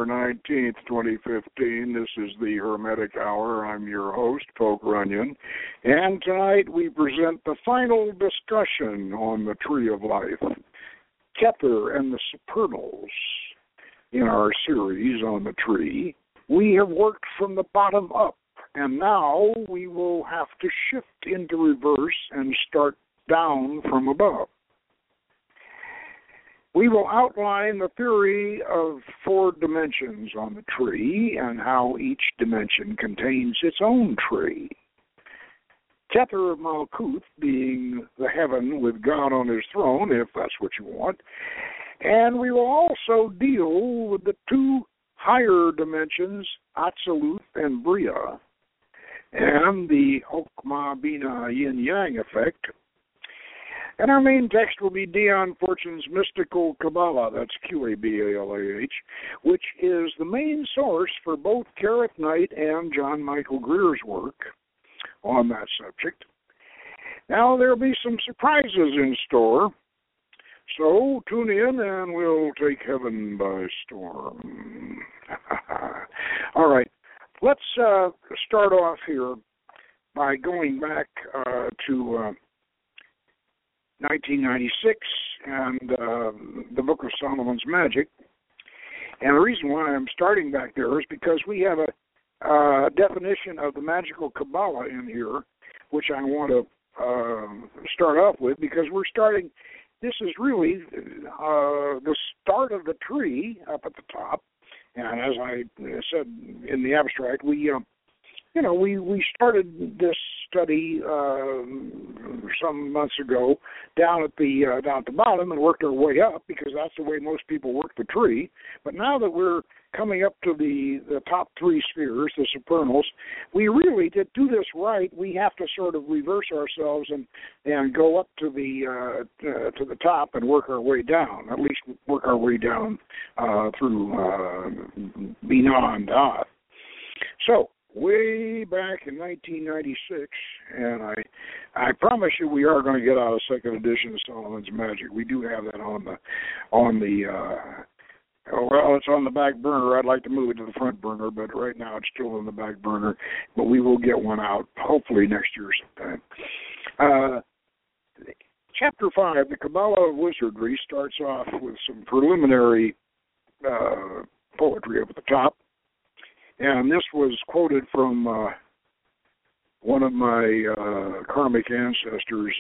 November 19th, 2015. This is the Hermetic Hour. I'm your host, Poke Runyon. And tonight we present the final discussion on the Tree of Life, Kether and the Supernals. In our series on the tree, we have worked from the bottom up, and now we will have to shift into reverse and start down from above. We will outline the theory of 4 dimensions on the tree and how each dimension contains its own tree. Kether of Malkuth being the heaven with God on his throne, if that's what you want. And we will also deal with the 2 higher dimensions, Atziluth and Bria, and the Chokmah Bina Yin-Yang effect. And our main text will be Dion Fortune's Mystical Kabbalah, that's Q-A-B-A-L-A-H, which is the main source for both Kerith Knight and John Michael Greer's work on that subject. Now, there will be some surprises in store, so tune in and we'll take heaven by storm. All right, let's start off here by going back to 1996 and the Book of Solomon's Magic. And the reason why I'm starting back there is because we have a definition of the magical Kabbalah in here, which I want to start off with, because we're starting, this is really the start of the tree up at the top. And as I said in the abstract, we started this study some months ago down at the bottom and worked our way up, because that's the way most people work the tree. But now that we're coming up to the top 3 spheres, the supernals, we really, to do this right, we have to sort of reverse ourselves and go up to the top and work our way down. At least work our way down through Binah and Daath. So, way back in 1996, and I promise you we are going to get out a second edition of Solomon's Magic. We do have that on the well, it's on the back burner. I'd like to move it to the front burner, but right now it's still on the back burner. But we will get one out hopefully next year sometime. Chapter 5, the Kabbalah of Wizardry, starts off with some preliminary poetry up at the top. And this was quoted from one of my karmic ancestors,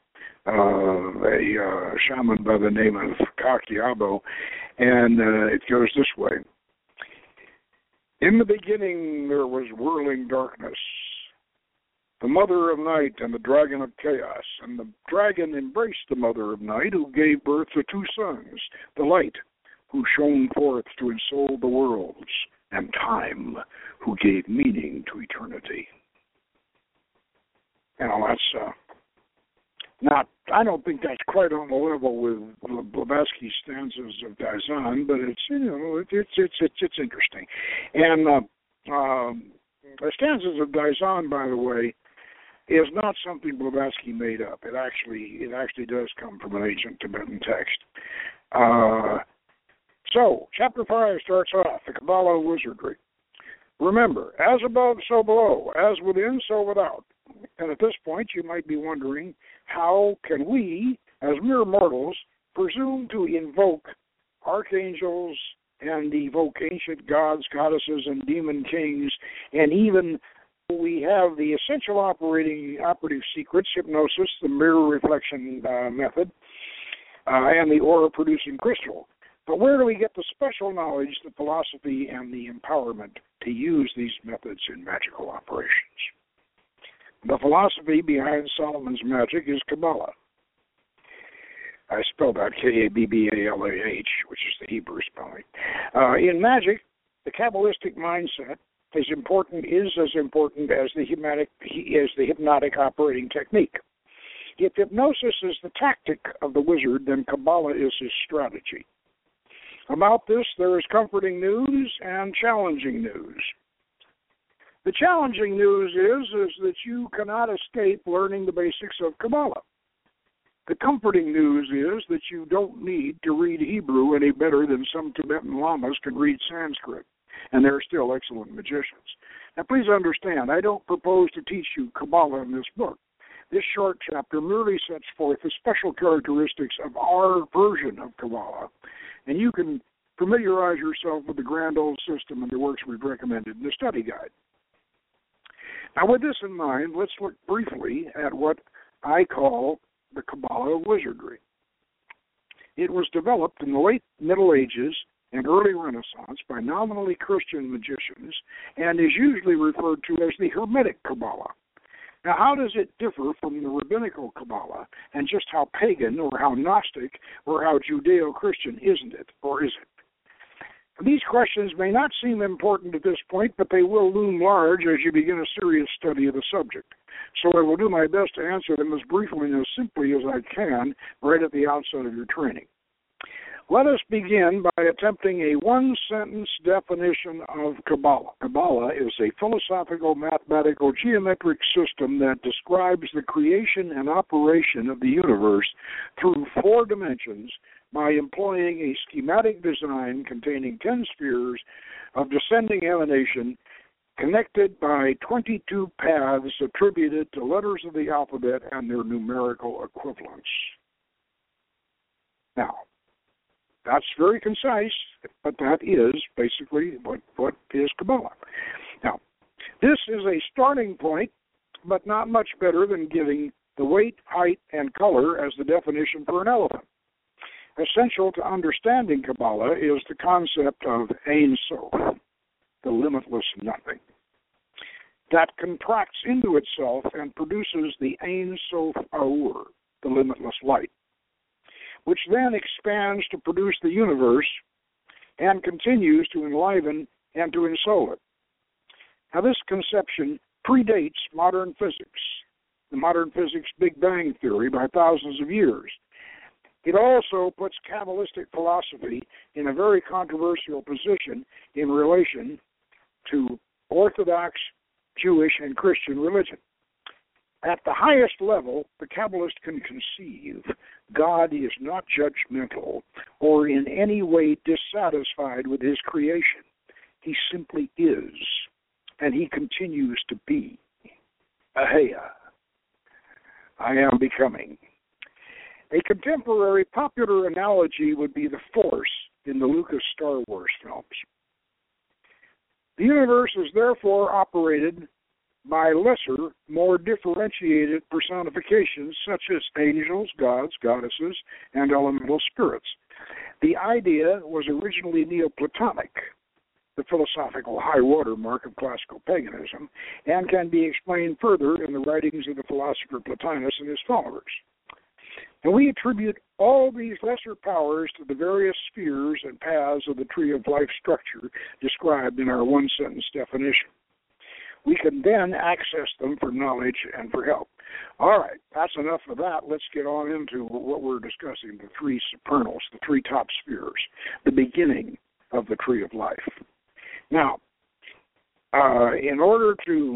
a shaman by the name of Kakiabo, and it goes this way. In the beginning there was whirling darkness, the mother of night and the dragon of chaos, and the dragon embraced the mother of night, who gave birth to 2 sons, the light, who shone forth to ensoul the worlds, and time, who gave meaning to eternity. Now, that's not, I don't think that's quite on the level with Blavatsky's stanzas of Daizan, but it's, it's interesting. And the stanzas of Daizan, by the way, is not something Blavatsky made up. It actually does come from an ancient Tibetan text. So, Chapter 5 starts off, the Kabbalah of Wizardry. Remember, as above, so below, as within, so without. And at this point, you might be wondering, how can we, as mere mortals, presume to invoke archangels and evoke ancient gods, goddesses, and demon kings, and even we have the essential operative secrets, hypnosis, the mirror reflection method, and the aura-producing crystal. But where do we get the special knowledge, the philosophy, and the empowerment to use these methods in magical operations? The philosophy behind Solomon's Magic is Kabbalah. I spell that K-A-B-B-A-L-A-H, which is the Hebrew spelling. In magic, the Kabbalistic mindset is as important as the hypnotic operating technique. If hypnosis is the tactic of the wizard, then Kabbalah is his strategy. About this, there is comforting news and challenging news. The challenging news is that you cannot escape learning the basics of Kabbalah. The comforting news is that you don't need to read Hebrew any better than some Tibetan lamas can read Sanskrit, and they're still excellent magicians. Now, please understand, I don't propose to teach you Kabbalah in this book. This short chapter merely sets forth the special characteristics of our version of Kabbalah, and you can familiarize yourself with the grand old system and the works we've recommended in the study guide. Now, with this in mind, let's look briefly at what I call the Kabbalah wizardry. It was developed in the late Middle Ages and early Renaissance by nominally Christian magicians and is usually referred to as the Hermetic Kabbalah. Now, how does it differ from the Rabbinical Kabbalah, and just how pagan or how Gnostic or how Judeo-Christian isn't it, or is it? These questions may not seem important at this point, but they will loom large as you begin a serious study of the subject. So I will do my best to answer them as briefly and as simply as I can right at the outset of your training. Let us begin by attempting a one-sentence definition of Kabbalah. Kabbalah is a philosophical, mathematical, geometric system that describes the creation and operation of the universe through 4 dimensions by employing a schematic design containing 10 spheres of descending emanation connected by 22 paths attributed to letters of the alphabet and their numerical equivalents. Now, that's very concise, but that is basically what is Kabbalah. Now, this is a starting point, but not much better than giving the weight, height, and color as the definition for an elephant. Essential to understanding Kabbalah is the concept of Ein Sof, the limitless nothing, that contracts into itself and produces the Ein Sof Aur, the limitless light, which then expands to produce the universe and continues to enliven and to ensoul it. Now, this conception predates modern physics, the modern physics Big Bang theory, by thousands of years. It also puts Kabbalistic philosophy in a very controversial position in relation to Orthodox, Jewish, and Christian religion. At the highest level, the Kabbalist can conceive God is not judgmental or in any way dissatisfied with his creation. He simply is, and he continues to be. Ahea, I am becoming. A contemporary popular analogy would be the Force in the Lucas Star Wars films. The universe is therefore operated by lesser, more differentiated personifications such as angels, gods, goddesses, and elemental spirits. The idea was originally Neoplatonic, the philosophical high water mark of classical paganism, and can be explained further in the writings of the philosopher Plotinus and his followers. And we attribute all these lesser powers to the various spheres and paths of the tree of life structure described in our one-sentence definition. We can then access them for knowledge and for help. All right, that's enough of that. Let's get on into what we're discussing, the 3 supernals, the 3 top spheres, the beginning of the tree of life. Now, in order to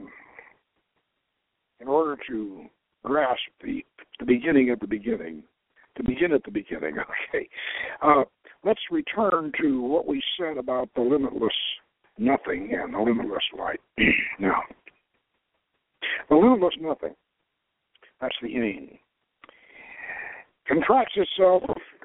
grasp the beginning of the beginning, to begin at the beginning, okay, let's return to what we said about the limitless nothing and the limitless light. Now, the limitless nothing, that's the Ein, contracts itself,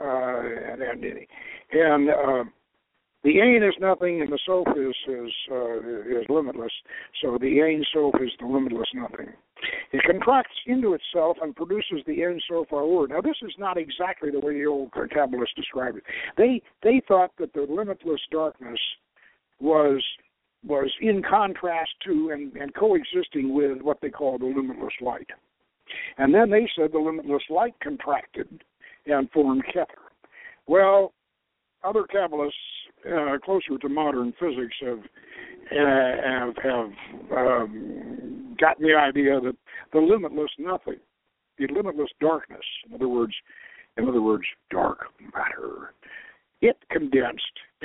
and the Ein is nothing, and the Sof is limitless. So the Ein Sof is the limitless nothing. It contracts into itself and produces the Ein Sof Aur. Now, this is not exactly the way the old Kabbalists described it. They thought that the limitless darkness was in contrast to and coexisting with what they call the limitless light. And then they said the limitless light contracted and formed Kether. Well, other Kabbalists closer to modern physics have gotten the idea that the limitless nothing, the limitless darkness, in other words, dark matter, it condensed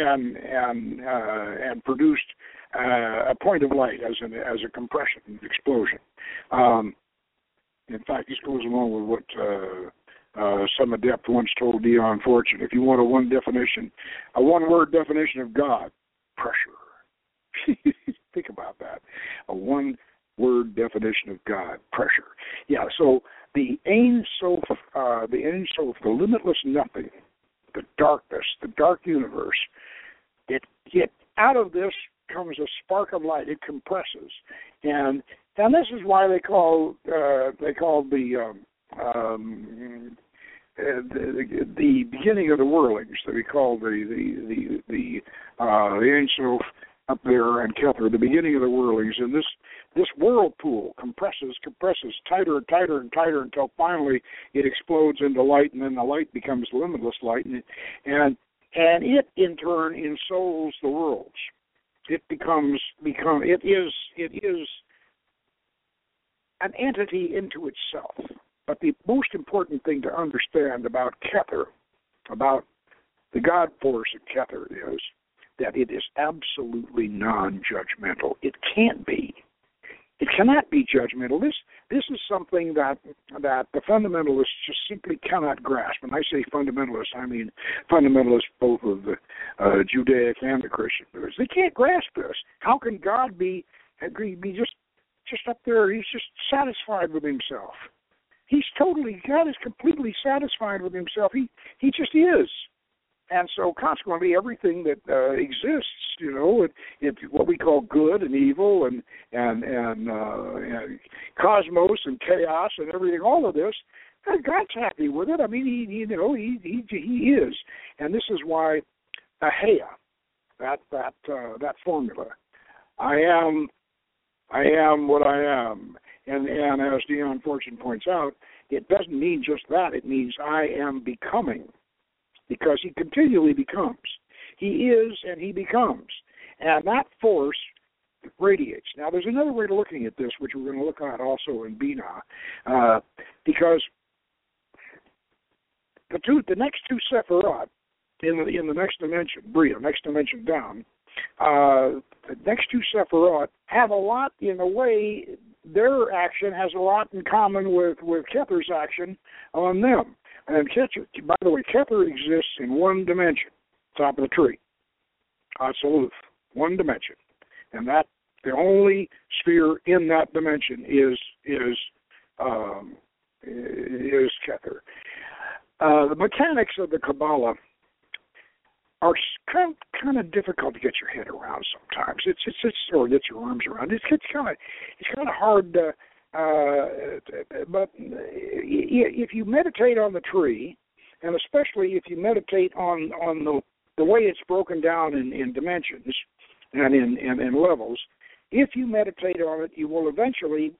and produced a point of light as a compression explosion. In fact, this goes along with what Some adept once told Dion Fortune, if you want a one-word definition of God, pressure. Think about that. A one-word definition of God, pressure. Yeah, so the Ein Sof, the limitless nothing, the darkness, the dark universe, it out of this comes a spark of light. It compresses, and this is why they call the beginning of the whirlings that we call the Ein Sof up there and Kether, the beginning of the whirlings, and this whirlpool compresses tighter and tighter and tighter until finally it explodes into light, and then the light becomes limitless light, and it in turn ensouls the worlds. It is an entity into itself. But the most important thing to understand about Kether, about the God force of Kether, is that it is absolutely non-judgmental. It can't be. It cannot be judgmental. This is something that the fundamentalists just simply cannot grasp. When I say fundamentalists, I mean fundamentalists both of the Judaic and the Christian views. They can't grasp this. How can God be just up there? He's just satisfied with himself. God is completely satisfied with himself. He just is. And so consequently everything that exists, it's what we call good and evil and cosmos and chaos and everything, all of this, God's happy with it. I mean, he is. And this is why Ahea, that formula, I am what I am. And as Dion Fortune points out, it doesn't mean just that. It means I am becoming, because he continually becomes. He is and he becomes. And that force radiates. Now, there's another way of looking at this, which we're going to look at also in Binah, because the next two Sephirot in the next dimension, Bria, next dimension down, the next two Sephirot have a lot in a way. Their action has a lot in common with Kether's action on them. And Kether, by the way, Kether exists in one dimension, top of the tree, Atziluth, one dimension, and that the only sphere in that dimension is Kether. The mechanics of the Kabbalah are kind of difficult to get your head around sometimes. It's or get your arms around. It's kind of hard. But if you meditate on the tree, and especially if you meditate on the way it's broken down in dimensions and in levels, if you meditate on it, you will eventually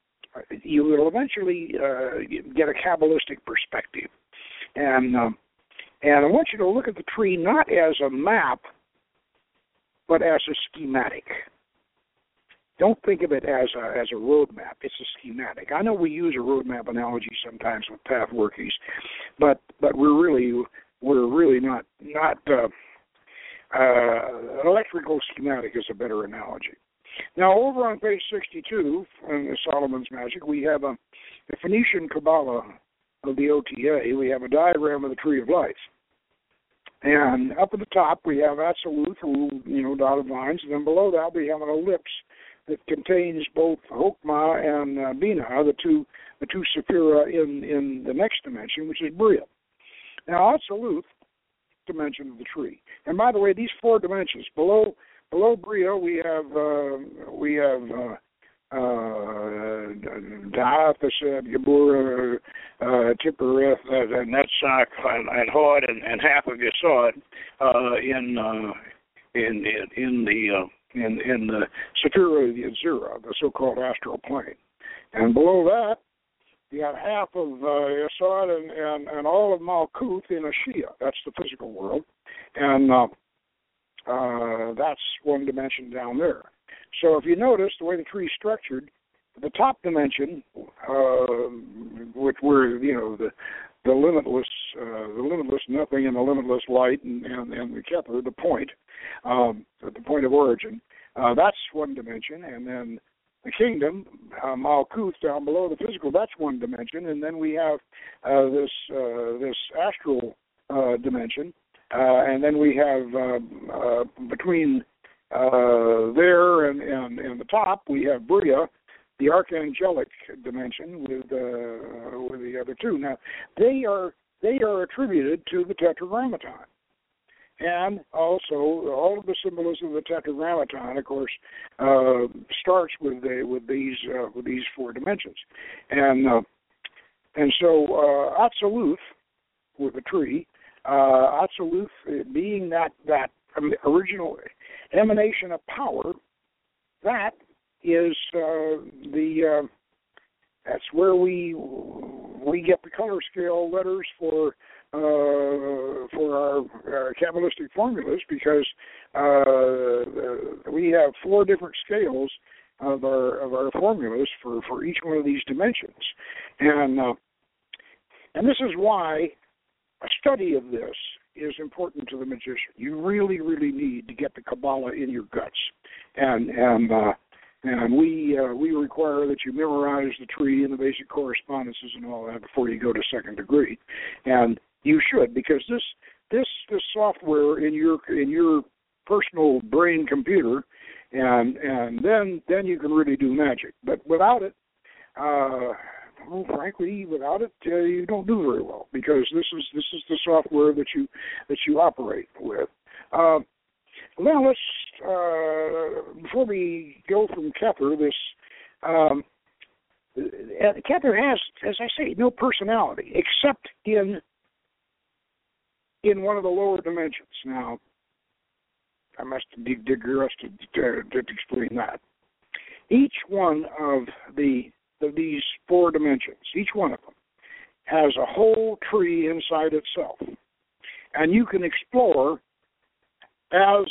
get a Kabbalistic perspective. And I want you to look at the tree not as a map, but as a schematic. Don't think of it as a road map. It's a schematic. I know we use a road map analogy sometimes with path workies, but we're really not. An electrical schematic is a better analogy. Now, over on page 62 in Solomon's Magic, we have the Phoenician Kabbalah of the OTA. We have a diagram of the Tree of Life. And up at the top, we have Atziluth, dotted lines. And then below that, we have an ellipse that contains both Chokmah and Binah, the two Sephira in the next dimension, which is Bria. Now, Atziluth, dimension of the tree. And by the way, these four dimensions below Bria, we have Da'ath, Gebura, Tippereth, Netzach, and Hod, and half of Yesod in the Sephira Yetzirah, the so-called astral plane. And below that, you have half of Yesod and all of Malkuth in Ashia. That's the physical world. And that's one dimension down there. So if you notice the way the tree is structured, the top dimension, which were the limitless nothing and the limitless light and the Kether, the point of origin, that's one dimension, and then the kingdom, Malkuth, down below the physical. That's one dimension, and then we have this astral dimension, and then we have between there and the top we have Bria, the archangelic dimension, with the other two. Now they are attributed to the Tetragrammaton. And also, all of the symbolism of the Tetragrammaton, of course, starts with these four dimensions, and so Atziluth with the tree, Atziluth being that original emanation of power, that is that's where we get the color scale letters for our Kabbalistic formulas, because we have four different scales of our formulas for each one of these dimensions, and this is why a study of this is important to the magician. You really, really need to get the Kabbalah in your guts, and we require that you memorize the tree and the basic correspondences and all that before you go to second degree, and you should, because this software in your personal brain computer, and then you can really do magic. But without it, frankly, without it, you don't do very well, because this is the software that you operate with. Now let's before we go from Kether, Kether has, as I say, no personality except in one of the lower dimensions. Now, I must digress to explain that. Each one of these four dimensions, each one of them, has a whole tree inside itself, and you can explore as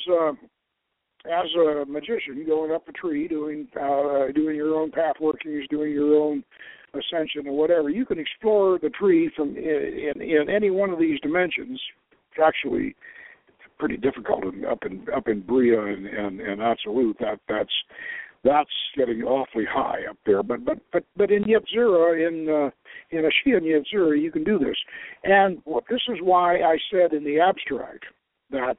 a magician, going up a tree, doing your own path workings, doing your own ascension or whatever. You can explore the tree from in any one of these dimensions. It's actually pretty difficult up in Bria and Atziluth. That's getting awfully high up there. But in Yetzirah, in Ashia and Yetzirah, you can do this. And this is why I said in the abstract that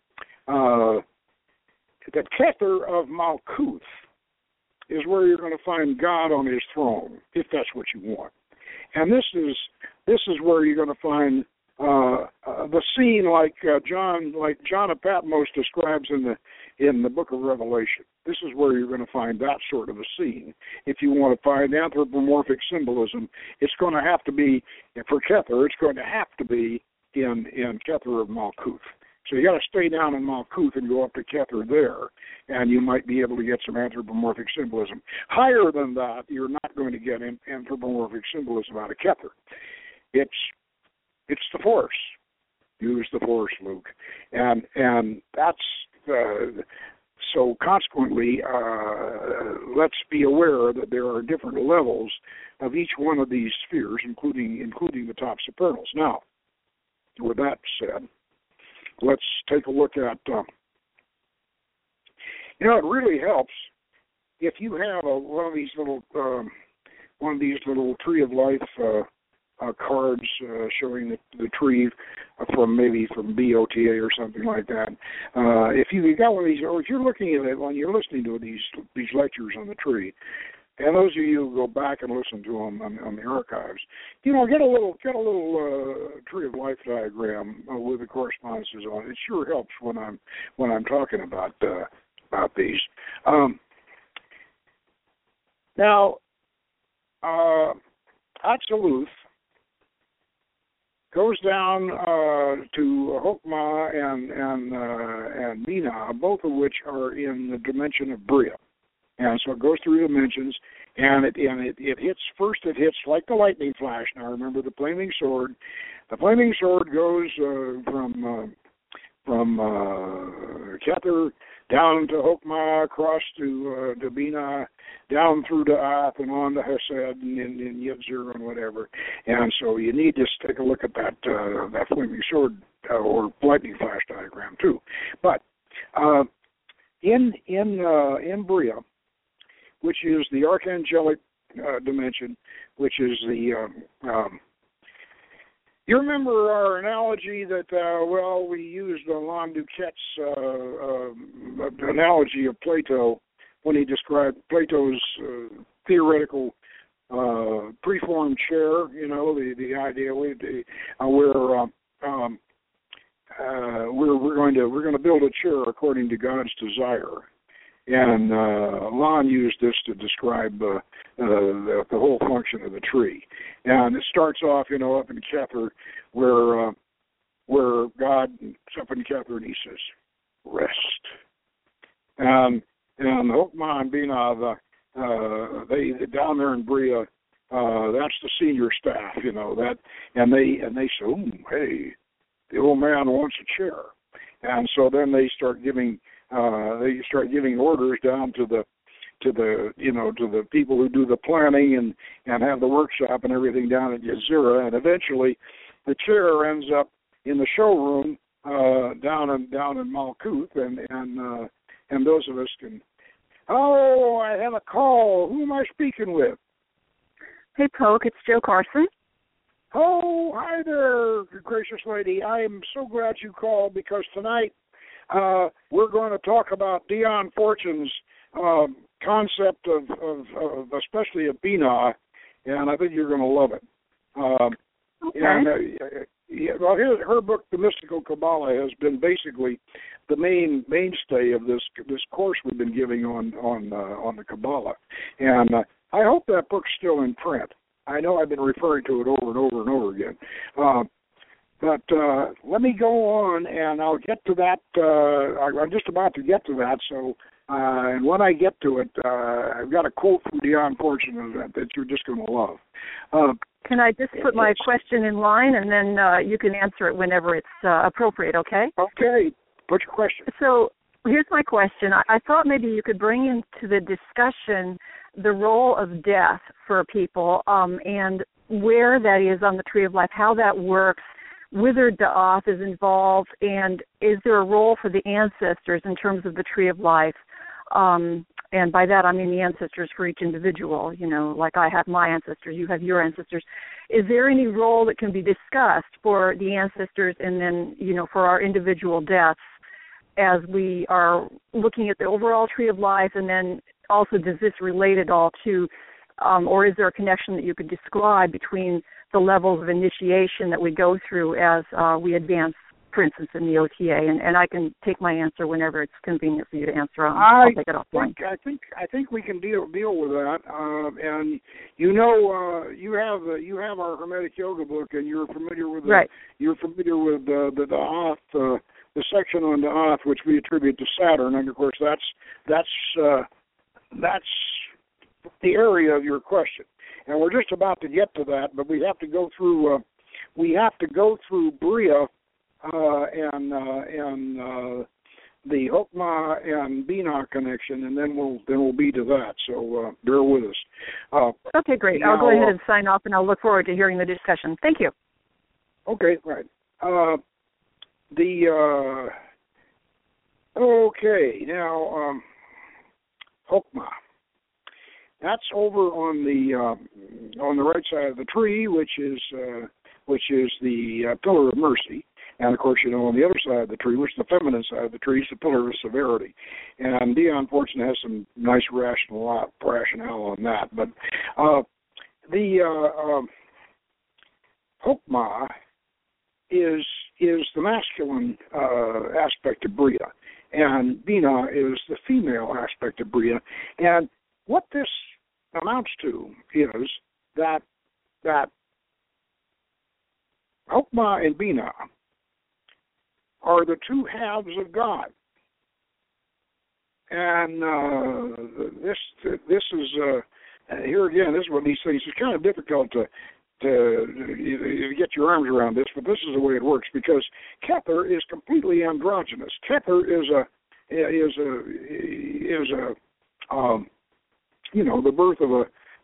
Kether of Malkuth is where you're going to find God on his throne, if that's what you want. And this is where you're going to find the scene like John of Patmos describes in the book of Revelation. This is where you're going to find that sort of a scene. If you want to find anthropomorphic symbolism, it's going to have to be, for Kether, it's going to have to be in Kether of Malkuth. So you got to stay down in Malkuth and go up to Kether there, and you might be able to get some anthropomorphic symbolism. Higher than that, you're not going to get anthropomorphic symbolism out of Kether. It's the Force. Use the Force, Luke, and that's so. Consequently, let's be aware that there are different levels of each one of these spheres, including the top supernals. Now, with that said, let's take a look at, it really helps if you have one of these little Tree of Life cards showing the tree from BOTA or something like that. If you got one of these, or if you're looking at it when you're listening to these lectures on the tree, and those of you who go back and listen to them on the archives, get a little Tree of Life diagram with the correspondences on it. It sure helps when I'm talking about these. Now, Atziluth goes down to Chokmah and Binah, both of which are in the dimension of Bria. And so it goes through dimensions, and it hits first. It hits like the lightning flash. Now remember the flaming sword. The flaming sword goes from Kether down to Chokmah, across to Binah, down through to Ath, and on to Hesed and Yetzirah and whatever. And so you need to take a look at that flaming sword or lightning flash diagram too. But in Bria, which is the archangelic dimension, which is the you remember our analogy that, we used Alain Duquette's analogy of Plato when he described Plato's theoretical preformed chair, the idea where we're going to build a chair according to God's desire. And Lon used this to describe the whole function of the tree. And it starts off, up in Kether, where God up in Kether, and he says, "Rest." And Hokmah and Binah, they down there in Bria, that's the senior staff, that, and they say, hey, the old man wants a chair, and so then they start giving orders down to the people who do the planning and have the workshop and everything down at Gezira, and eventually the chair ends up in the showroom down in Malkuth, and those of us can. Oh, I have a call. Who am I speaking with? Hey, Poke, it's Joe Carson. Oh, hi there, gracious lady. I am so glad you called, because tonight we're going to talk about Dion Fortune's concept of especially of Binah, and I think you're going to love it. Okay. And her book, The Mystical Kabbalah, has been basically the mainstay of this course we've been giving on the Kabbalah, and I hope that book's still in print. I know I've been referring to it over and over and over again. But let me go on, and I'll get to that. I'm just about to get to that. So, and when I get to it, I've got a quote from Dion Fortune that you're just going to love. Can I just put my question in line, and then you can answer it whenever it's appropriate, okay? Okay. Put your question. So here's my question. I thought maybe you could bring into the discussion the role of death for people, and where that is on the Tree of Life, how that works, whether Da'ath is involved, and is there a role for the ancestors in terms of the Tree of Life? And by that I mean the ancestors for each individual, like I have my ancestors, you have your ancestors. Is there any role that can be discussed for the ancestors and then, for our individual deaths as we are looking at the overall Tree of Life? And then also, does this relate at all to, or is there a connection that you could describe between the levels of initiation that we go through as we advance, for instance, in the OTA? And I can take my answer whenever it's convenient for you to answer. I'll take it offline. I think we can deal with that. And you have our Hermetic Yoga book, and you're familiar with the Da'ath, the section on Da'ath, which we attribute to Saturn, and of course that's the area of your question. And we're just about to get to that, but we have to go through Bria and the Hokmah and Binah connection, and then we'll be to that. So bear with us. Okay, great. I'll go ahead and sign off, and I'll look forward to hearing the discussion. Thank you. Okay, right. Okay, now Hokmah. That's over on the right side of the tree, which is the pillar of mercy, and of course, on the other side of the tree, which is the feminine side of the tree, is the pillar of severity. And Dion Fortune has some nice rationale on that. But the Hokmah is the masculine aspect of Bria, and Binah is the female aspect of Bria. And what this amounts to is that Hokmah and Binah are the two halves of God. And this is here again. This is one of these things. It's kind of difficult to get your arms around this, but this is the way it works, because Kether is completely androgynous. Kether is the birth of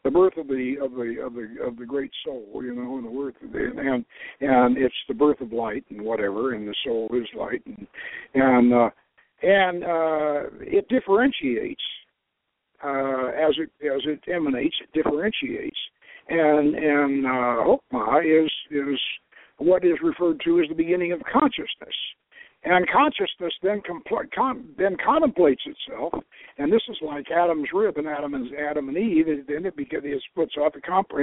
the great soul, and the birth of and it's the birth of light and whatever, and the soul is light, and it differentiates as it emanates, it differentiates, and Hokmah is what is referred to as the beginning of consciousness. And consciousness then contemplates itself, and this is like Adam's rib and Adam and Eve. Then it splits off.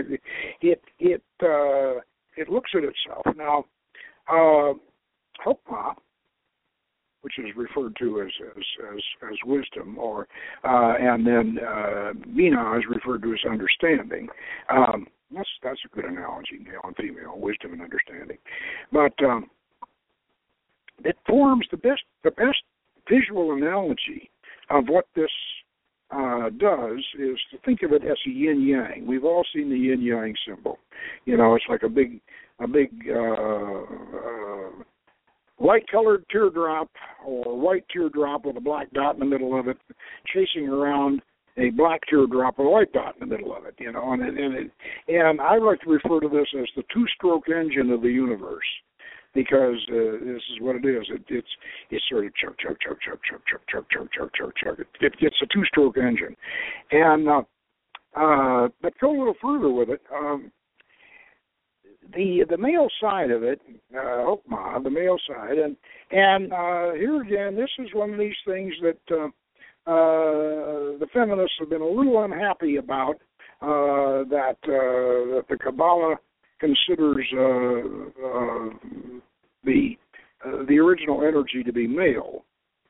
It looks at itself. Now, Hokmah, which is referred to as wisdom, or and then Binah is referred to as understanding. That's a good analogy, male and female, wisdom and understanding. But it forms the best visual analogy of what this does is to think of it as a yin yang. We've all seen the yin yang symbol. You know, it's like a big light-colored teardrop, or white teardrop with a black dot in the middle of it, chasing around a black teardrop with a white dot in the middle of it. You know, and I like to refer to this as the two-stroke engine of the universe. Because this is what it is. It's sort of chug. It's a two-stroke engine, and but go a little further with it. The male side of it, Hokmah, the male side, and here again, this is one of these things that the feminists have been a little unhappy about. That the Kabbalah considers the original energy to be male.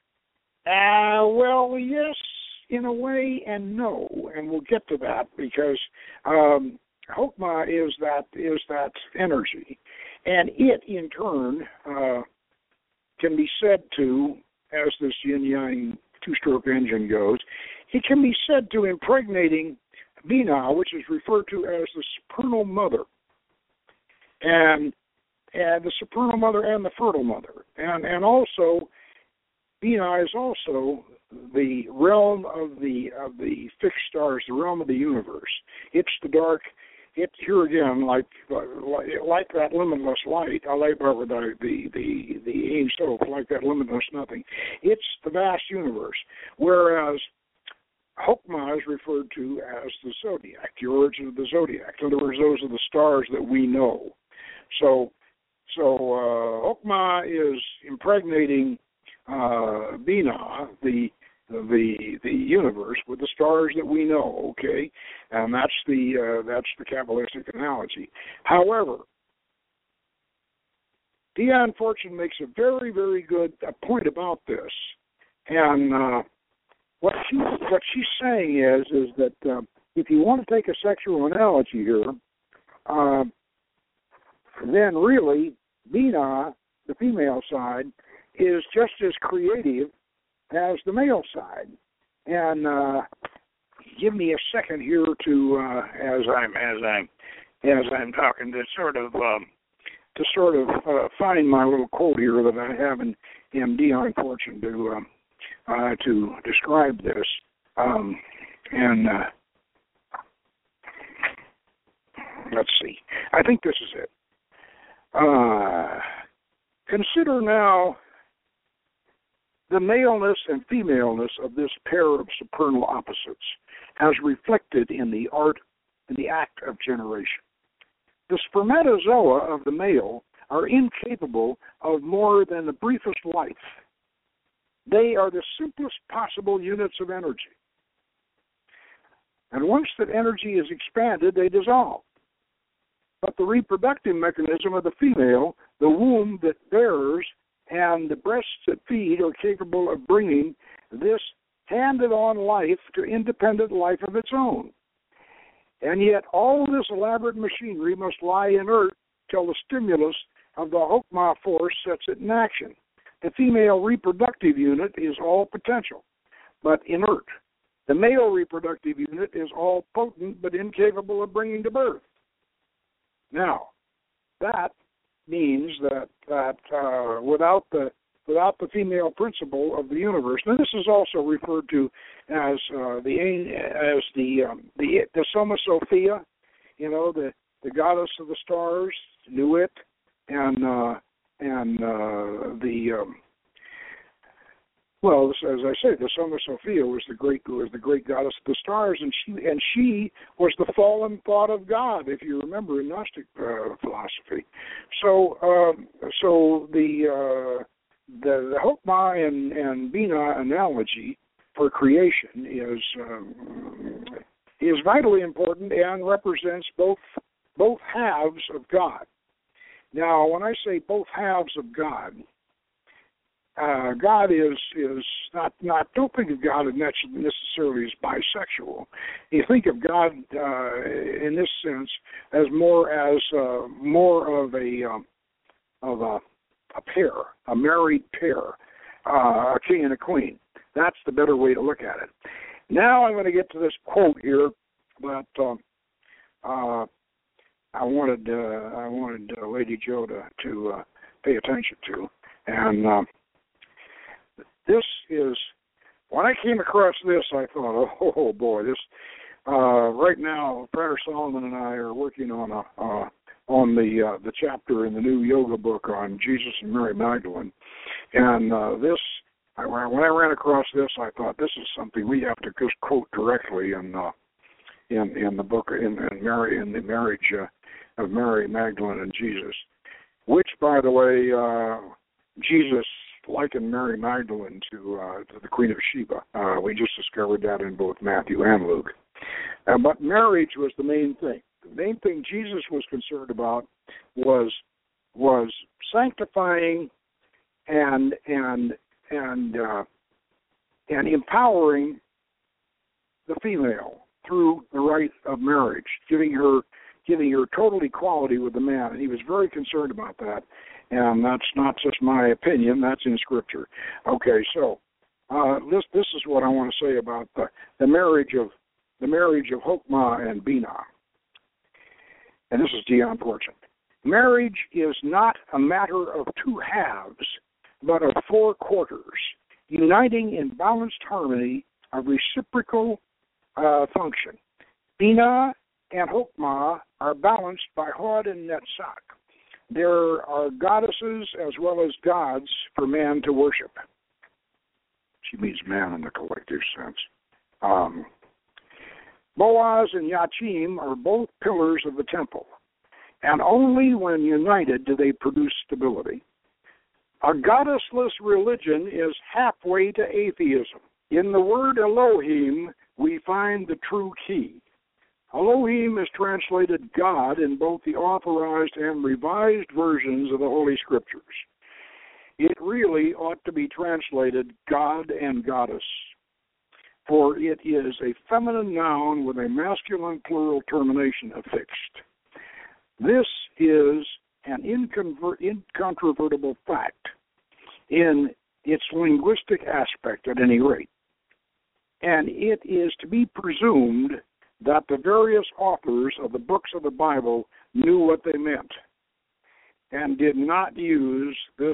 Well, yes, in a way, and no, and we'll get to that because Hokmah is that energy, and it in turn can be said to, as this yin yang two-stroke engine goes, it can be said to impregnating Binah, which is referred to as the supernal mother. And the supernal mother and the fertile mother. And also, Binah is also the realm of the fixed stars, the realm of the universe. It's the dark. It's here again, like that limitless light. I like the Ein Sof, like that limitless nothing. It's the vast universe. Whereas Hokmah is referred to as the zodiac, the origin of the zodiac. In other words, those are the stars that we know. So Hokmah is impregnating Binah, the universe, with the stars that we know. Okay, and that's the Kabbalistic analogy. However, Dion Fortune makes a very, very good point about this, and what she's saying is that if you want to take a sexual analogy here, then really Binah, the female side, is just as creative as the male side. And give me a second here to as I'm talking to sort of find my little quote here that I have in Dion Fortune to describe this. Let's see. I think this is it. Consider now the maleness and femaleness of this pair of supernal opposites as reflected in the act of generation. The spermatozoa of the male are incapable of more than the briefest life. They are the simplest possible units of energy. And once that energy is expanded, they dissolve. But the reproductive mechanism of the female, the womb that bears, and the breasts that feed are capable of bringing this handed-on life to independent life of its own. And yet all this elaborate machinery must lie inert till the stimulus of the Hokmah force sets it in action. The female reproductive unit is all potential, but inert. The male reproductive unit is all potent, but incapable of bringing to birth. Now, that means that without the female principle of the universe, and this is also referred to as the Soma Sophia, you know, the goddess of the stars, Nuit, and Well, as I say, the Summa Sophia was the great goddess of the stars, and she was the fallen thought of God, if you remember in Gnostic philosophy. So the Chokmah and Binah analogy for creation is vitally important and represents both halves of God. Now, when I say both halves of God, God is not. Don't think of God necessarily as bisexual. You think of God in this sense as more of a pair, a married pair, a king and a queen. That's the better way to look at it. Now I'm going to get to this quote here that I wanted Lady Joe to pay attention to, and this is, when I came across this, I thought, oh boy, this right now, Prater Solomon and I are working on the chapter in the new yoga book on Jesus and Mary Magdalene, and when I ran across this, I thought this is something we have to just quote directly in the book in the marriage of Mary Magdalene and Jesus, which, by the way, Jesus likened Mary Magdalene to the Queen of Sheba. We just discovered that in both Matthew and Luke. But marriage was the main thing. The main thing Jesus was concerned about was sanctifying and empowering the female through the rite of marriage, giving her total equality with the man, and he was very concerned about that. And that's not just my opinion; that's in Scripture. Okay, so this is what I want to say about the marriage of Chokmah and Binah. And this is Dion Fortune. Marriage is not a matter of two halves, but of four quarters, uniting in balanced harmony of reciprocal function. Binah and Chokmah are balanced by Hod and Netzach. There are goddesses as well as gods for man to worship. She means man in the collective sense. Boaz and Yachim are both pillars of the temple, and only when united do they produce stability. A goddessless religion is halfway to atheism. In the word Elohim, we find the true key. Elohim is translated God in both the authorized and revised versions of the Holy Scriptures. It really ought to be translated God and Goddess, for it is a feminine noun with a masculine plural termination affixed. This is an incontrovertible fact in its linguistic aspect at any rate, and it is to be presumed that the various authors of the books of the Bible knew what they meant and did not use this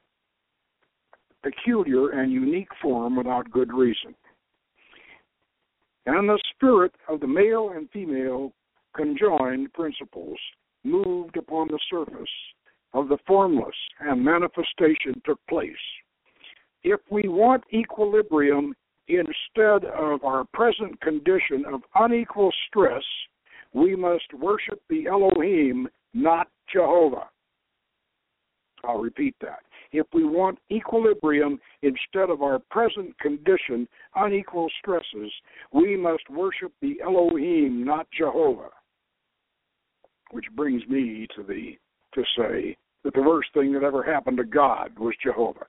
peculiar and unique form without good reason. And the spirit of the male and female conjoined principles moved upon the surface of the formless, and manifestation took place. If we want equilibrium instead of our present condition of unequal stress, we must worship the Elohim, not Jehovah. I'll repeat that. If we want equilibrium instead of our present condition, unequal stresses, we must worship the Elohim, not Jehovah. Which brings me to say that the worst thing that ever happened to God was Jehovah.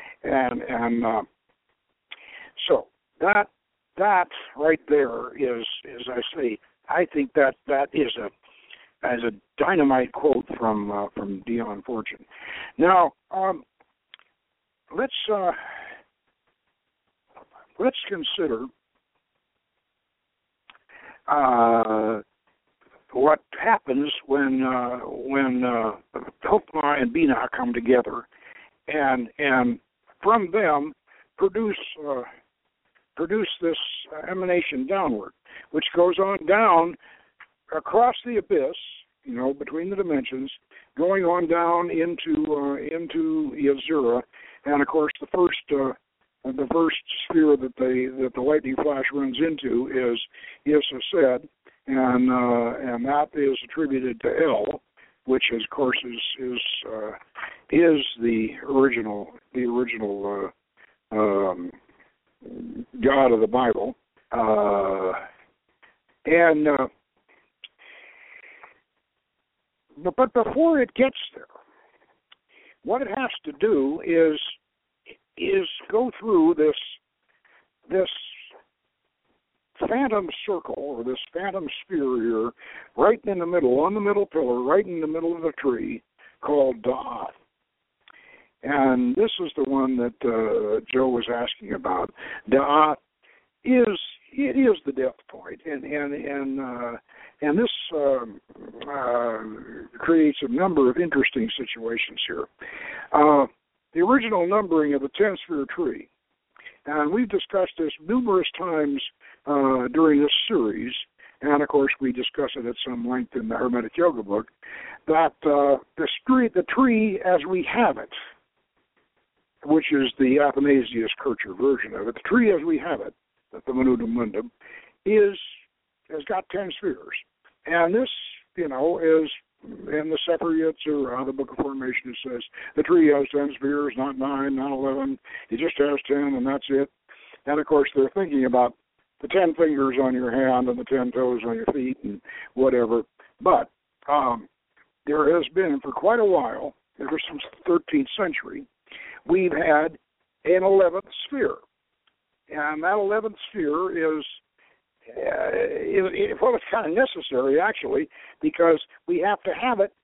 So that right there is, as I say, I think that is a dynamite quote from Dion Fortune. Now, let's consider what happens when Chokmah and Binah come together, and from them produce this emanation downward, which goes on down across the abyss, between the dimensions, going on down into Yezerah, and of course the first the first sphere that the lightning flash runs into is Sesed, and that is attributed to El, which of course is the original God of the Bible, but before it gets there, what it has to do is go through this phantom circle, or this phantom sphere here, right in the middle, on the middle pillar, right in the middle of the tree, called Da'ath. And this is the one that Joe was asking about. Da'ath is the death point, and this creates a number of interesting situations here. The original numbering of the 10-sphere tree, and we've discussed this numerous times during this series, and of course we discuss it at some length in the Hermetic Yoga book, that the tree as we have it, which is the Athanasius Kircher version of it, the tree as we have it, the Menuda Mundum, has got 10 spheres. And this, is in the Sefer Yetzirah, the Book of Formation, it says the tree has 10 spheres, not 9, not 11. It just has 10, and that's it. And, of course, they're thinking about the 10 fingers on your hand and the 10 toes on your feet and whatever. But there has been, for quite a while, ever since the 13th century, we've had an 11th sphere. And that 11th sphere is it's kind of necessary, actually, because we have to have it.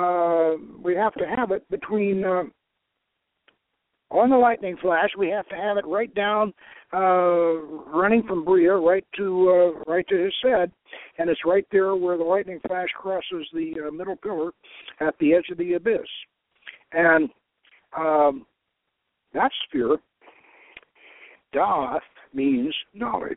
Between on the lightning flash. We have to have it right down, running from Bria right to Hesed, and it's right there where the lightning flash crosses the middle pillar at the edge of the abyss, and that sphere. Da'ath means knowledge.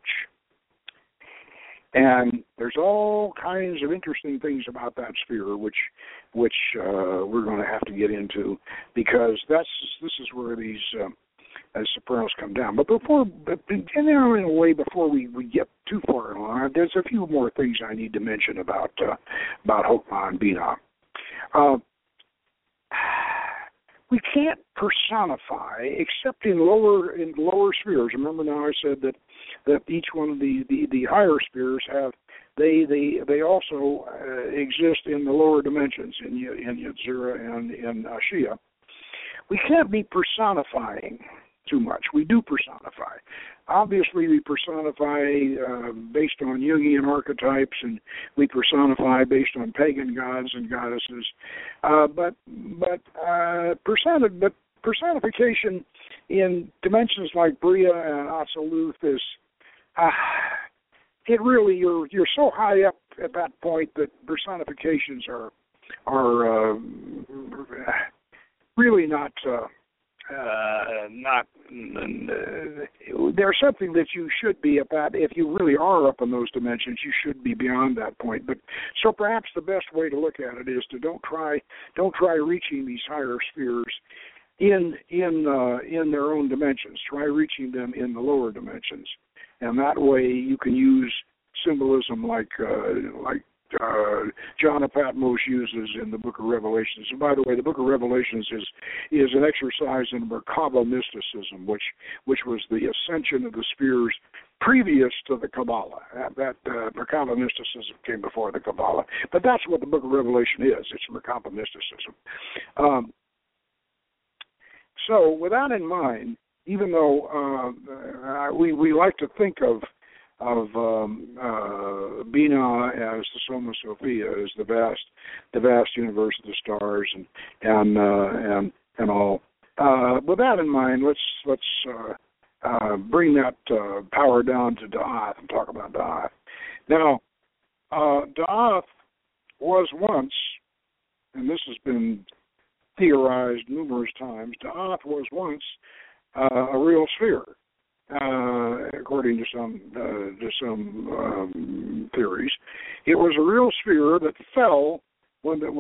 And there's all kinds of interesting things about that sphere, which we're going to have to get into, because this is where these Sopranos come down. But before we get too far along, there's a few more things I need to mention about Chokmah and Binah. We can't personify except in lower spheres. Remember now I said that each one of the higher spheres they also exist in the lower dimensions in Yetzirah and in Ashia. We can't be personifying too much. We do personify. Obviously, we personify based on Jungian archetypes, and we personify based on pagan gods and goddesses. But personification in dimensions like Bria and Atziluth is it really you're so high up at that point that personifications are really not. There's something that you should be about. If you really are up in those dimensions, you should be beyond that point. But so perhaps the best way to look at it is to don't try reaching these higher spheres in their own dimensions. Try reaching them in the lower dimensions, and that way you can use symbolism like John of Patmos uses in the Book of Revelations. And by the way, the Book of Revelations is an exercise in Merkaba mysticism, which was the ascension of the spheres previous to the Kabbalah. That Merkaba mysticism came before the Kabbalah. But that's what the Book of Revelation is. It's Merkaba mysticism. So with that in mind, even though we like to think of Binah as the Soma Sophia, as the vast universe of the stars and all. With that in mind, let's bring that power down to Da'ath and talk about Da'ath. Now, Da'ath was once, and this has been theorized numerous times, Da'ath was once a real sphere. According to some theories, it was a real sphere that fell when the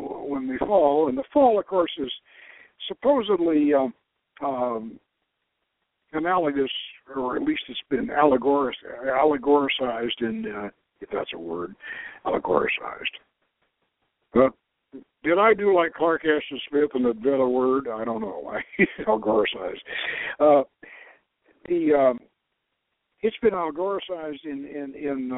fall, and the fall, of course, is supposedly analogous, or at least it's been allegoricized in, if that's a word, allegoricized. But did I do like Clark Ashton Smith and invent a word? I don't know. Allegoricized. It's been allegoricized in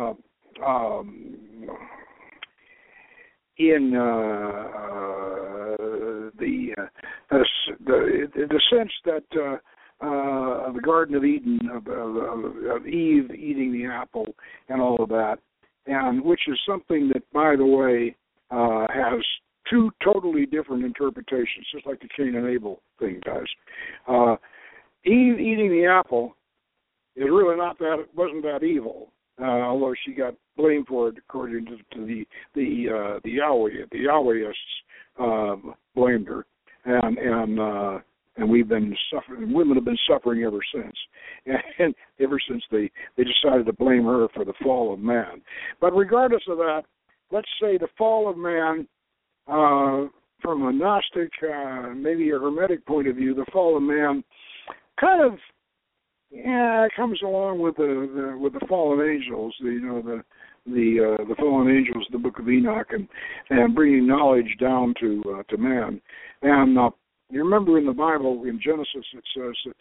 the sense that the Garden of Eden, of Eve eating the apple and all of that, and which is something that, by the way, has two totally different interpretations, just like the Cain and Abel thing does. Eve eating the apple is really wasn't that evil, although she got blamed for it according to the Yahweh. The Yahwehists blamed her, and we've been suffering. Women have been suffering ever since, and ever since they decided to blame her for the fall of man. But regardless of that, let's say the fall of man, from a Gnostic, maybe a Hermetic point of view, the fall of man kind of comes along with the fallen angels. The fallen angels, the Book of Enoch, and bringing knowledge down to man. And you remember in the Bible, in Genesis, it says that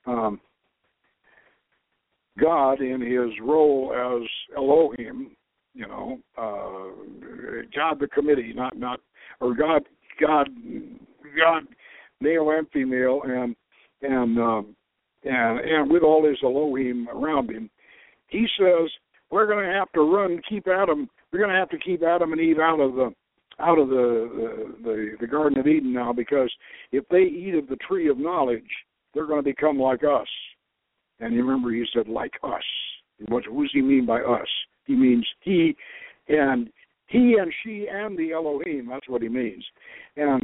God, in His role as Elohim, God the committee, or God, male and female, and with all His Elohim around Him, He says we're going to have to keep Adam. We're going to have to keep Adam and Eve out of the Garden of Eden now, because if they eat of the tree of knowledge, they're going to become like us. And you remember He said, like us. What does He mean by us? He means He and she and the Elohim. That's what He means. And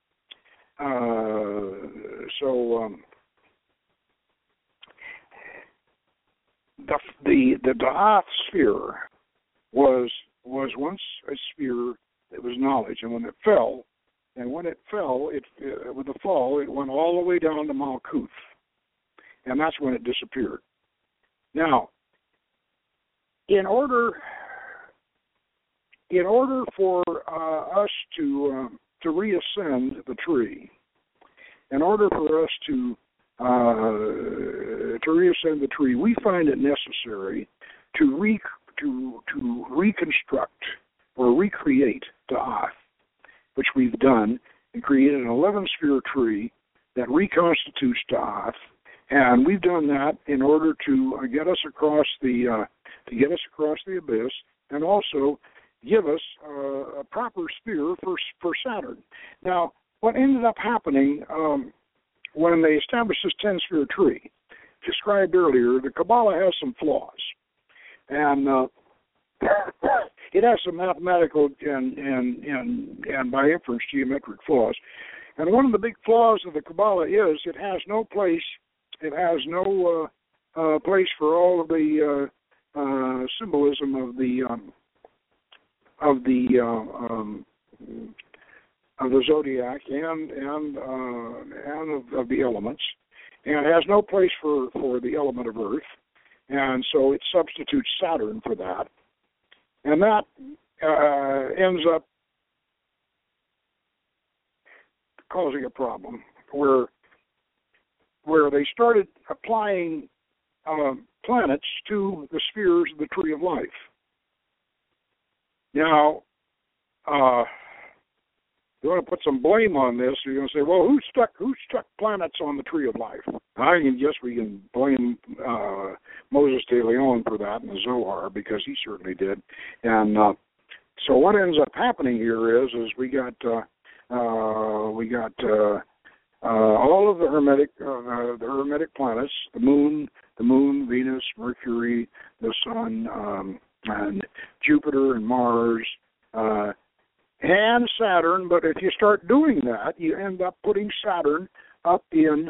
the Da'ath sphere was once a sphere that was knowledge, and when it fell, with the fall, it went all the way down to Malkuth, and that's when it disappeared. Now, in order for us to reascend the tree, in order for us to reascend the tree, we find it necessary to reconstruct or recreate Da'ath, which we've done, and created an 11-sphere tree that reconstitutes Da'ath, and we've done that in order to get us across the abyss, and also give us a proper sphere for Saturn. Now, what ended up happening when they established this 10-sphere tree, described earlier, the Kabbalah has some flaws, and it has some mathematical and by inference geometric flaws. And one of the big flaws of the Kabbalah is it has no place. It has no place for all of the symbolism of the zodiac and of the elements, and it has no place for the element of Earth, and so it substitutes Saturn for that, and that ends up causing a problem where they started applying planets to the spheres of the Tree of Life. Now, you want to put some blame on this, you're going to say, well, who stuck planets on the Tree of Life? I guess we can blame Moses de Leon for that in the Zohar, because he certainly did. And so what ends up happening here is we got all of the Hermetic planets, the moon, Venus, Mercury, the Sun, and Jupiter and Mars, and Saturn. But if you start doing that, you end up putting Saturn up in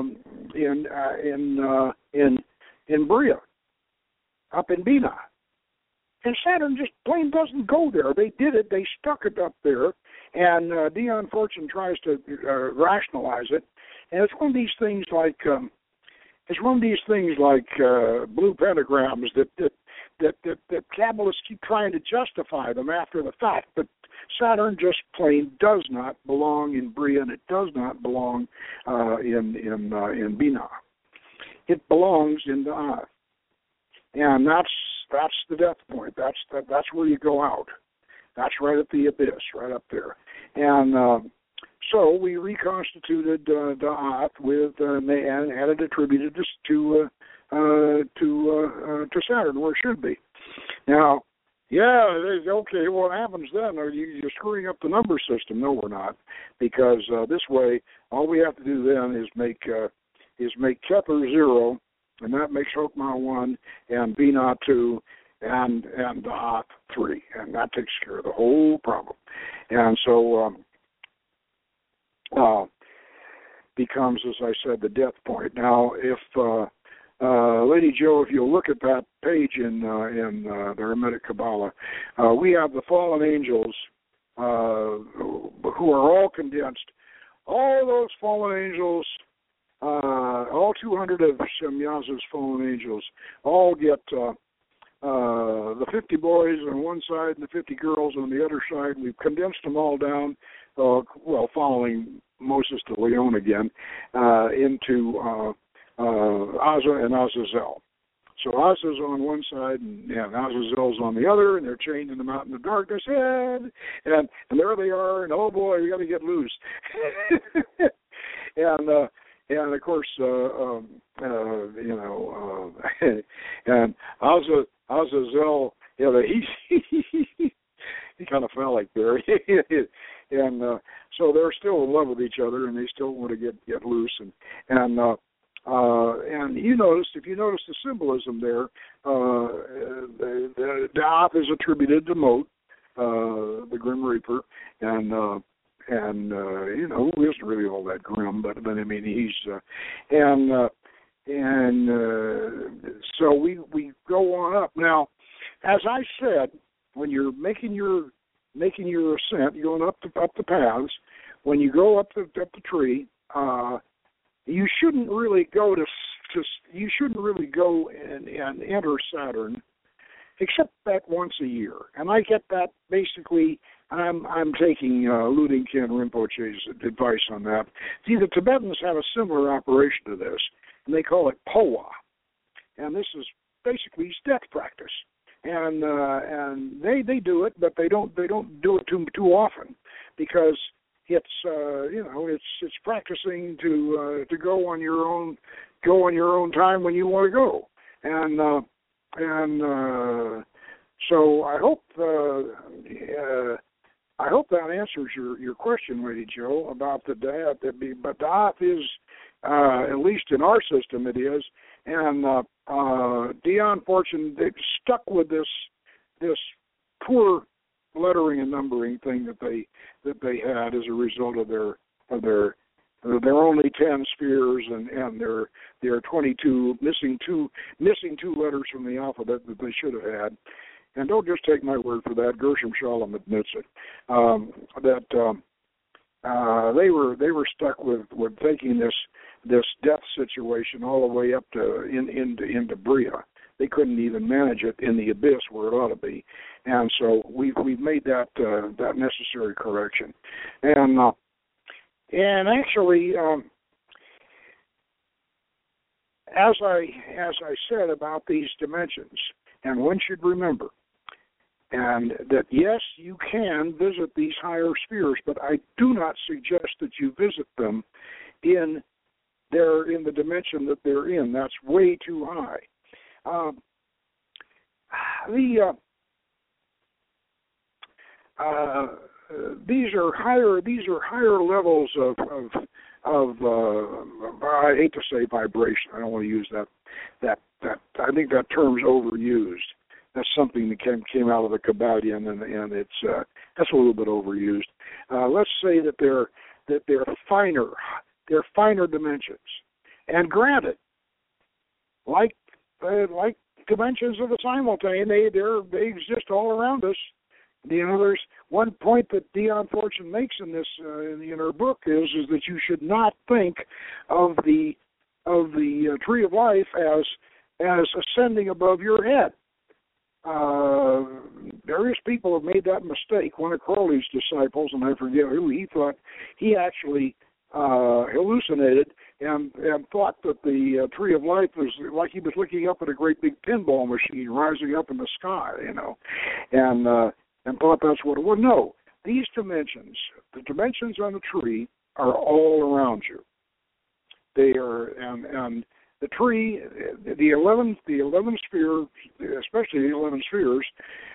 Bria, up in Bina, and Saturn just plain doesn't go there. They did it; they stuck it up there, and Dion Fortune tries to rationalize it, and it's one of these things like It's one of these things like blue pentagrams that Kabbalists keep trying to justify them after the fact, but Saturn just plain does not belong in Bria, and it does not belong in Binah. It belongs in the Aath, and that's the death point. That's where you go out. That's right at the abyss, right up there, and. So we reconstituted the Aath with and had it attributed to Saturn, where it should be. Now, okay. What happens then? Are you're screwing up the number system? No, we're not, because this way, all we have to do then is make Kether 0, and that makes Chokmah 1 and Binah 2 and the Aath 3, and that takes care of the whole problem. And so. Becomes, as I said, the death point. Now, if Lady Joe, if you'll look at that page in the Hermetic Kabbalah, we have the fallen angels who are all condensed. All those fallen angels, all 200 of Shemyaza's fallen angels, all get the 50 boys on one side and the 50 girls on the other side. We've condensed them all down, following Moses to Leon again, into Azza and Azazel. So Azza's on one side and Azazel's on the other, and they're chained in the mountain of darkness, and there they are, and oh boy, we got to get loose. and of course, and Azazel, he kind of fell like there, and so they're still in love with each other, and they still want to get loose, and you noticed, if you notice the symbolism there, the Aath is attributed to Mot, the Grim Reaper, and he isn't really all that grim, but I mean he's so we go on up. Now, as I said, when you're making your ascent, you're going up the paths. When you go up the tree, you shouldn't really go and enter Saturn, except that once a year. And I get that basically. I'm taking Ludingkin Rinpoche's advice on that. See, the Tibetans have a similar operation to this, and they call it Powa, and this is basically death practice. And they do it, but they don't do it too often, because it's it's practicing to go on your own time when you want to go, and so I hope that answers your question, Lady Joe, about the Da'at. But Da'at is, at least in our system, it is. And Dion Fortune, they stuck with this poor lettering and numbering thing that they had as a result of their only 10 spheres and their 22 missing two letters from the alphabet that they should have had. And don't just take my word for that. Gershom Scholem admits it. They were stuck with taking this death situation all the way up to into Bria. They couldn't even manage it in the abyss where it ought to be, and so we've made that necessary correction. And actually, as I said about these dimensions, and one should remember. And that, yes, you can visit these higher spheres, but I do not suggest that you visit them in the dimension that they're in. That's way too high. These are higher levels of I hate to say vibration. I don't want to use that. I think that term's overused. That's something that came out of the Kabbalion, and it's that's a little bit overused. Let's say that they're finer dimensions, and granted, like dimensions of the simultane, they exist all around us. There's one point that Dion Fortune makes in her book is that you should not think of the Tree of Life as ascending above your head. Various people have made that mistake. One of Crowley's disciples, and I forget who, he thought he actually hallucinated and thought that the Tree of Life was like he was looking up at a great big pinball machine rising up in the sky, and thought that's what it was. No, these dimensions, the dimensions on the tree, are all around you. They are, and the tree, the 11 sphere, especially the 11 spheres,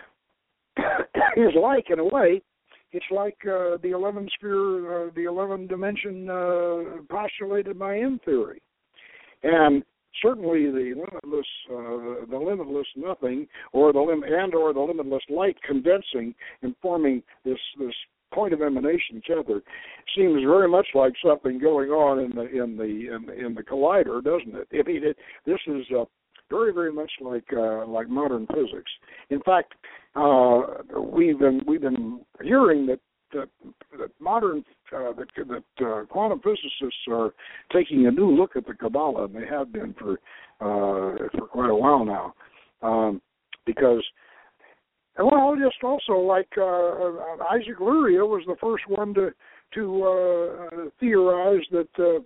is like, in a way, it's like the 11 sphere, the 11 dimension postulated by M theory, and certainly the limitless nothing, or the limitless light condensing and forming this point of emanation together seems very much like something going on in the collider, doesn't it? This is very, very much like modern physics. In fact, we've been hearing that modern quantum physicists are taking a new look at the Kabbalah, and they have been for quite a while now, because. Well, just also like Isaac Luria was the first one to theorize that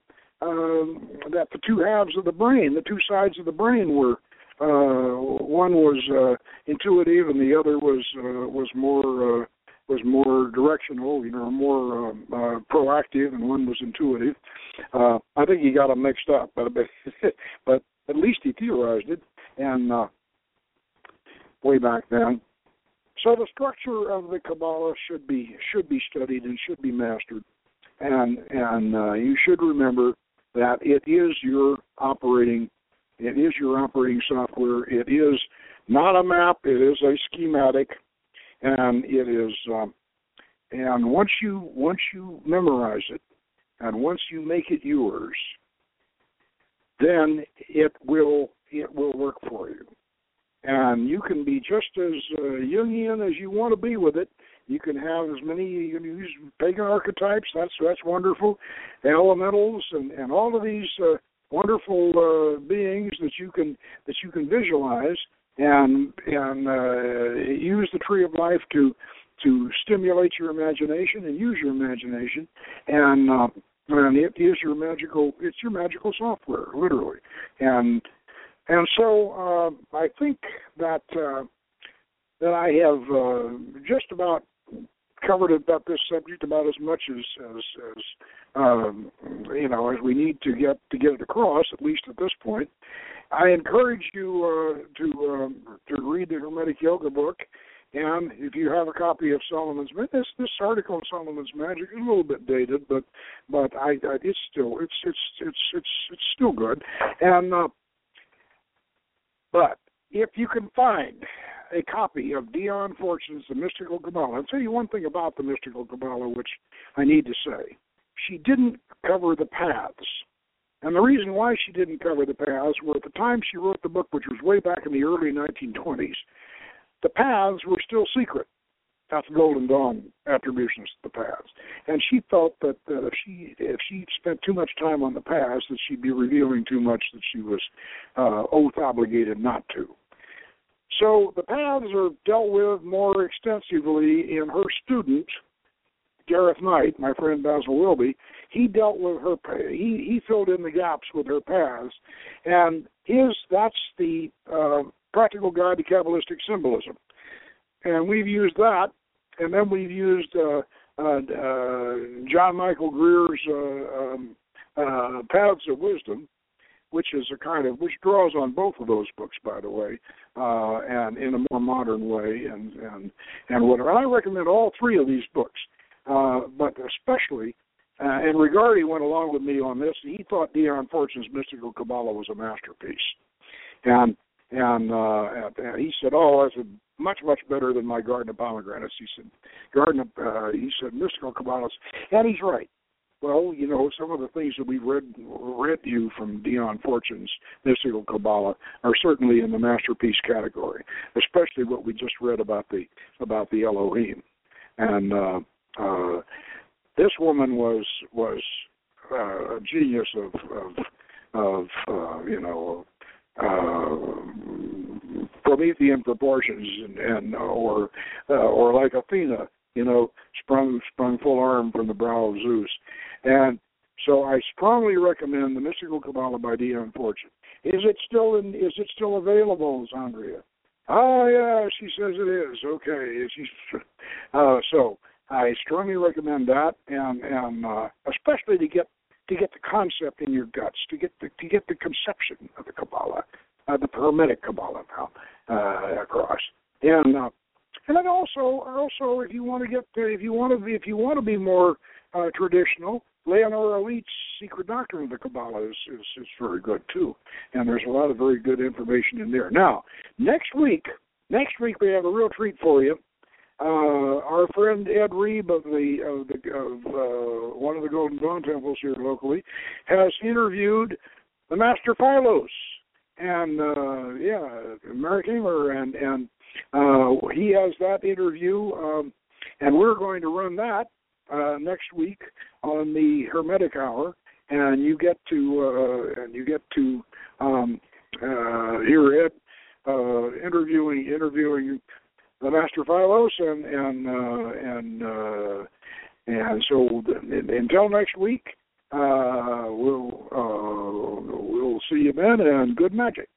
the two halves of the brain, the two sides of the brain, were one was intuitive and the other was more directional, more proactive, and one was intuitive. I think he got them mixed up, but at least he theorized it, and way back then. So the structure of the Kabbalah should be studied and should be mastered, and you should remember that it is your operating software. It is not a map. It is a schematic, and it is. And once you memorize it, and once you make it yours, then it will work for you. And you can be just as Jungian as you want to be with it. You can have as many. You can use pagan archetypes. That's wonderful. Elementals and all of these wonderful beings that you can visualize and use the Tree of Life to stimulate your imagination and use your imagination. And it is your magical software, literally. And so I think that I have just about covered about this subject about as much as we need to get it across, at least at this point. I encourage you to read the Hermetic Yoga book, and if you have a copy of Solomon's Magic, this article on Solomon's Magic is a little bit dated, but it's still good, and. But if you can find a copy of Dion Fortune's The Mystical Kabbalah, I'll tell you one thing about the Mystical Kabbalah, which I need to say. She didn't cover the paths. And the reason why she didn't cover the paths were at the time she wrote the book, which was way back in the early 1920s, the paths were still secret. That's Golden Dawn attributions to the paths. And she felt that if she spent too much time on the paths, that she'd be revealing too much that she was oath obligated not to. So the paths are dealt with more extensively in her student, Gareth Knight, my friend Basil Wilby. He dealt with her. He filled in the gaps with her paths, and that's the Practical Guide to Kabbalistic Symbolism. And we've used that, and then we've used John Michael Greer's Paths of Wisdom, which draws on both of those books, by the way, and in a more modern way, and whatever. And I recommend all three of these books, but especially, and Rigardi went along with me on this. He thought Dion Fortune's Mystical Kabbalah was a masterpiece, and he said, "Oh, that's much much better than my Garden of Pomegranates." He said, Mystical Kabbalah, and he's right. Well, some of the things that we've read to you from Dion Fortune's Mystical Kabbalah are certainly in the masterpiece category, especially what we just read about the Elohim. And this woman was a genius Promethean proportions, or like Athena, sprung full arm from the brow of Zeus. And so I strongly recommend the Mystical Kabbalah by Dion Fortune. Is it still available, Zandria? Oh yeah, she says it is. Okay, so I strongly recommend that, and especially to get the concept in your guts, to get the conception of the Kabbalah, the Hermetic Kabbalah now across, and then also if you want to be more traditional, Leonora Elite's Secret Doctrine of the Kabbalah is very good too, and there's a lot of very good information in there. Now, next week we have a real treat for you. Our friend Ed Reeb of one of the Golden Dawn temples here locally has interviewed the Master Philos, and Marek Ehmer, and he has that interview, and we're going to run that next week on the Hermetic Hour, and you get to hear Ed interviewing the Master Philos, and so until next week, we'll see you then, and good magic.